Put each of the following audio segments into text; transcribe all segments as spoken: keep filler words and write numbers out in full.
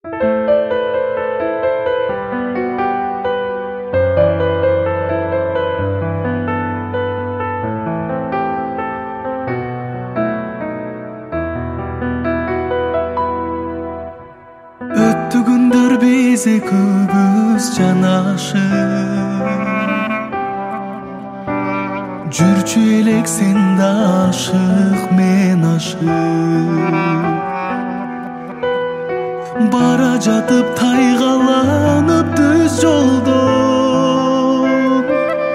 Өттү күндөр биз экөөбүз жанашып, жүрчү элек сен да ашык мен ашык. Бара жатып тайгаланып түз жолдон,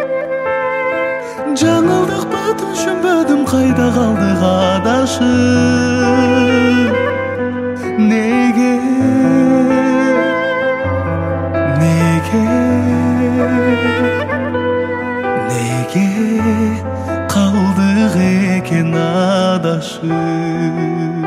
жаңылдык ба түшүнбөдүм, кайда калдык адашып. Неге, неге, неге калдык экен адашып.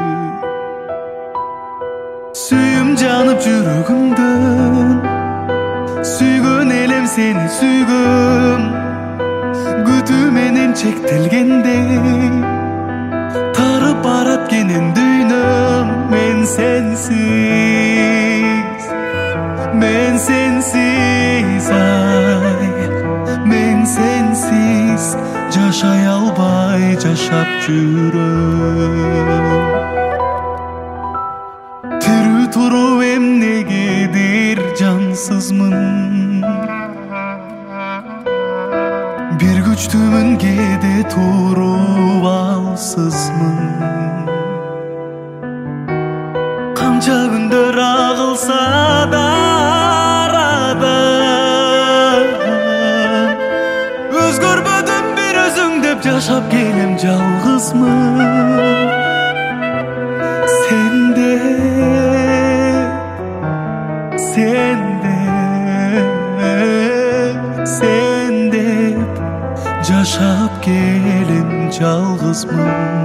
Сүйүм жанып жүрөгүмдөн, сүйгөн элем сени сүйгөм. Күтүү менен чектелгендей тарып барат кенен дүйнөм. Мен сенсиз, мен сенсиз, ай, мен сенсиз жашай албай жашап жүрөм. Тирүү туруп эмнегедир жансызмын, бир күчтүүмүн, кээде туруп алсызмын. Канча күндөр агылса да арадан, өзгөрбөдүм бир өзүң деп жашап келем жалгызмын. Сенде, сенде, сен деп жашап келем жалгызмын.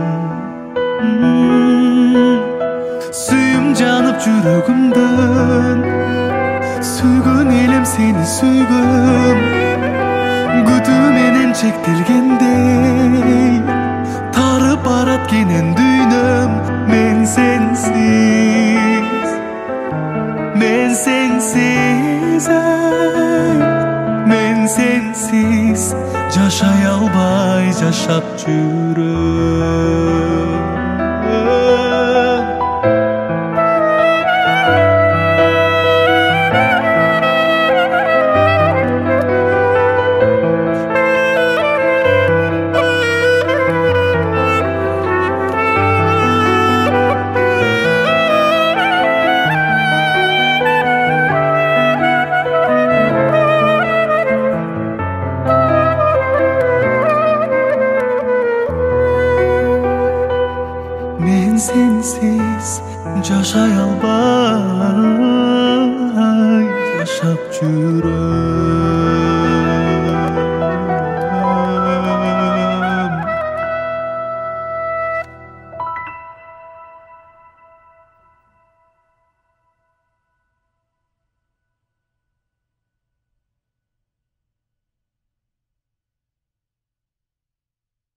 Сүйүм жанып жүрөгүмдөн, сүйгөн элем сени сүйгөм. Күтүү менен чектелгендей тарып барат кенен дүйнөм. Мен сенсиз, мен сенсиз, ай, мен сенсиз жашай албай жашап жүрөм. Men sensiz жашай албай жашап жүрөм.